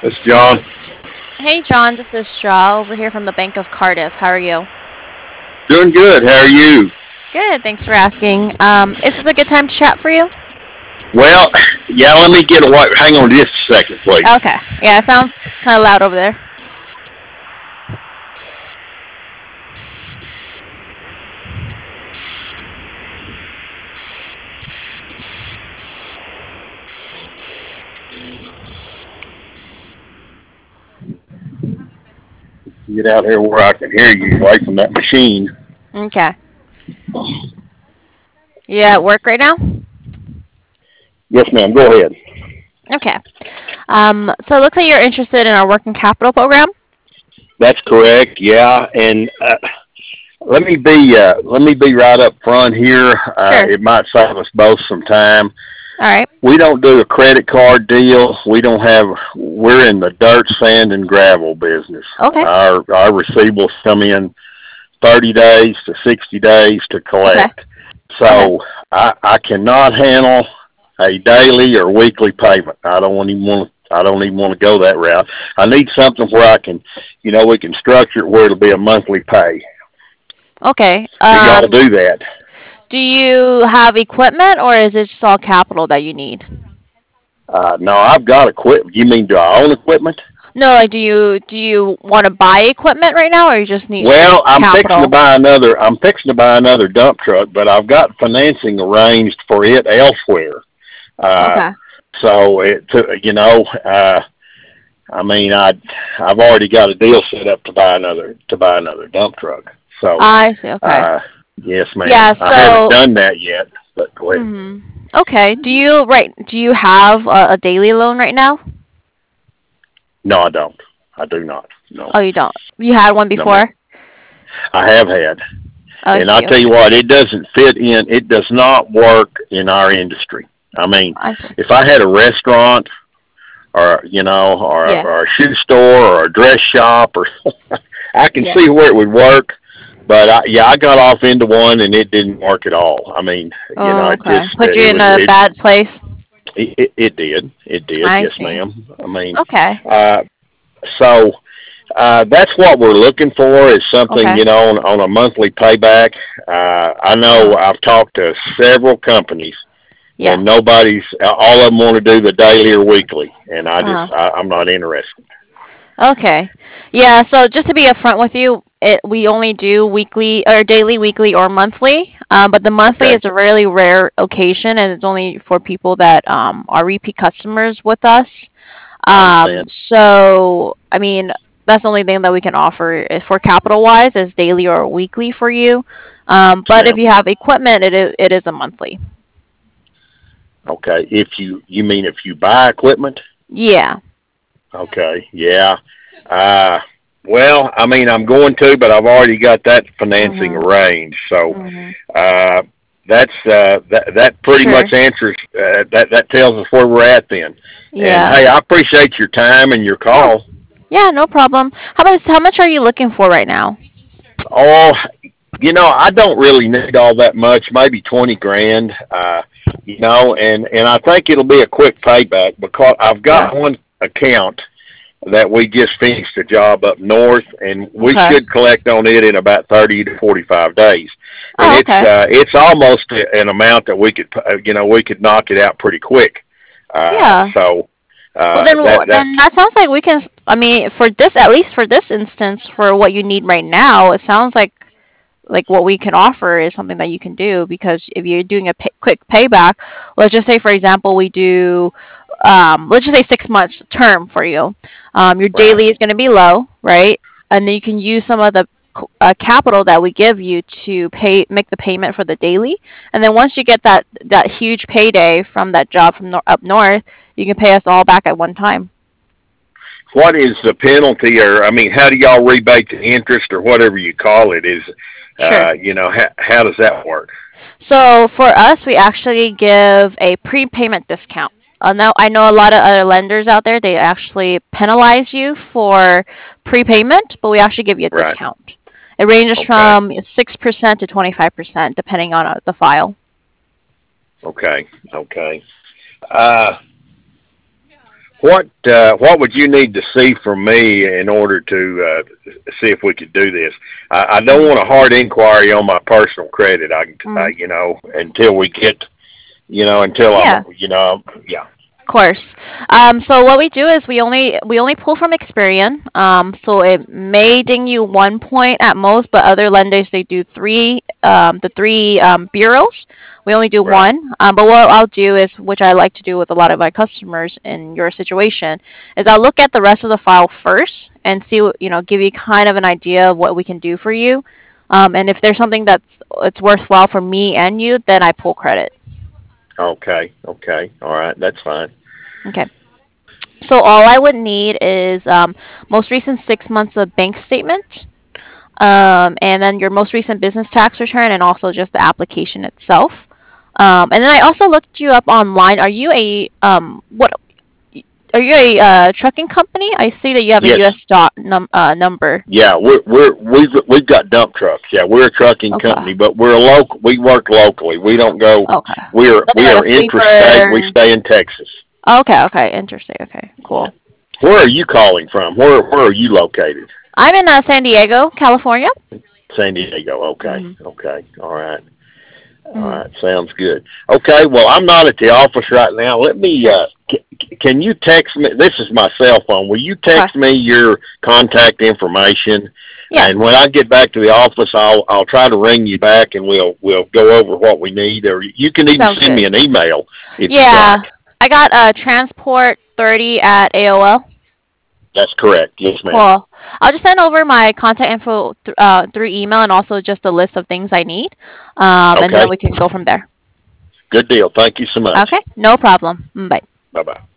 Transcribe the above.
It's John. Hey John, this is Shaw over here from the Bank of Cardiff. How are you? Doing good. How are you? Good, thanks for asking. Is this a good time to chat for you? Well, yeah, let me get away. Hang on just a second, please. Okay. Yeah, it sounds kind of loud over there. Get out here where I can hear you away from that machine. Okay. You at work right now? Yes, ma'am. Go ahead. Okay. So it looks like you're interested in our working capital program. That's correct. Yeah, and let me be right up front here. Sure. It might save us both some time. All right. We don't do a credit card deal. We don't have. We're in the dirt, sand, and gravel business. Okay. Our receivables come in 30 days to 60 days to Okay. collect. Okay. So I cannot handle a daily or weekly payment. I don't even want to go that route. I need something where I can, we can structure it where it'll be a monthly pay. Okay. Do y'all do that? Do you have equipment or is it just all capital that you need? No, I've got equipment. You mean do I own equipment? No, like do you want to buy equipment right now or you just need Well, I'm fixing to capital? buy another. I'm fixing to buy another dump truck, but I've got financing arranged for it elsewhere. Uh, Okay. so I mean, I've already got a deal set up to buy another dump truck. So, I see. Okay. uh, yes, ma'am. Yeah, I haven't so done that yet, but go ahead. okay. Do you have a daily loan right now? No, I don't. I do not. No, Oh, you don't. You had one no, ma'am. before? I have had, Oh, I and I'll see. tell you Okay. what, it doesn't fit in. It does not work in our industry. I mean, I see. if I had a restaurant or Yeah. or a shoe store or a dress shop, or I can Yeah. see where it would work. But I got off into one and it didn't work at all. I mean, Oh, it okay. just Put you it in was a bad place. it did. It did. I Yes, see. ma'am. I mean, Okay. uh, so that's what we're looking for is something Okay. on a monthly payback. I know Uh-huh. I've talked to several companies and Yes. nobody's all of them want to do the daily or weekly, and Uh-huh. I'm not interested. Okay. Yeah, so just to be upfront with you, we only do weekly or daily, weekly, or monthly. But the monthly Okay, is a really rare occasion, and it's only for people that are repeat customers with us. I understand. So I mean, that's the only thing that we can offer for capital wise is daily or weekly for you. Yes, But if ma'am. you have equipment, it is a monthly. Okay, if you mean if you buy equipment. Yeah. Okay, yeah. Uh, well, I mean, I'm going to, but I've already got that financing Mhm. arranged. So Mhm. uh, that pretty much Sure. answers that tells us where we're at then. And Yeah. hey, I appreciate your time and your Yeah. call. Yeah. No problem. How much are you looking for right now? Oh, I don't really need all that much, maybe 20 grand. And I think it'll be a quick payback because I've Yeah. got one account that we just finished a job up north, and we Okay. should collect on it in about 30 to 45 days. And Oh, it's okay. it's almost an amount that we could knock it out pretty quick. Yeah. So Well, then, that's then that sounds like we can. I mean, for this, at least for this instance, for what you need right now, it sounds like what we can offer is something that you can do because if you're doing a quick payback, let's just say, for example, we do, let's just say 6 months term for you. Your right. daily is going to be low, right? And then you can use some of the capital that we give you to make the payment for the daily, and then once you get that huge payday from that job from up north, you can pay us all back at one time. What is the penalty, or I mean, how do y'all rebate the interest or whatever you call it? Is Sure. how does that work? So for us, we actually give a prepayment discount. Now I know a lot of other lenders out there, they actually penalize you for prepayment, but we actually give you a Right. discount. It ranges Okay. from 6% to 25%, depending on the file. Okay. Okay. Uh, what would you need to see from me in order to see if we could do this? I don't Mm. want a hard inquiry on my personal credit. Mm. You know, until we get, you know, until I'm, Yeah. you know, yeah. Of course. So what we do is we only pull from Experian. So it may ding you 1 point at most, but other lenders they do three. The three bureaus. We only do Right. one. But what I'll do is, which I like to do with a lot of my customers in your situation, is I'll look at the rest of the file first and see, give you kind of an idea of what we can do for you. And if there's something that's it's worthwhile for me and you, then I pull credit. Okay. Okay. All right. That's fine. Okay. So all I would need is most recent 6 months of bank statement, and then your most recent business tax return, and also just the application itself. And then I also looked you up online. Are you a what? Are you a trucking company? I see that you have a Yes. U.S. number. Yeah. We've got dump trucks. Yeah. We're a trucking Okay. company, but we're a local. We work locally. We don't go. Okay. We Nothing like a are intrastate. We sleeper. stay in Texas. Okay. Okay. Interesting. Okay. Yeah. Cool. Where are you calling from? Where are you located? I'm in San Diego, California. San Diego. Okay. Mm-hmm. Okay. All right. All Mm-hmm. right. Sounds good. Okay. Well, I'm not at the office right now. Let me. Can you text me? This is my cell phone. Will you Okay. text me your contact information? Yeah. And when I get back to the office, I'll try to ring you back, and we'll go over what we need. Or you can even Sounds send me good. an email if you'd Yeah. like. I got transport30 at AOL. That's correct. Yes, ma'am. Cool. I'll just send over my contact info through email and also just a list of things I need. And then Okay. we can go from there. Good deal. Thank you so much. Okay. No problem. Bye. Bye bye.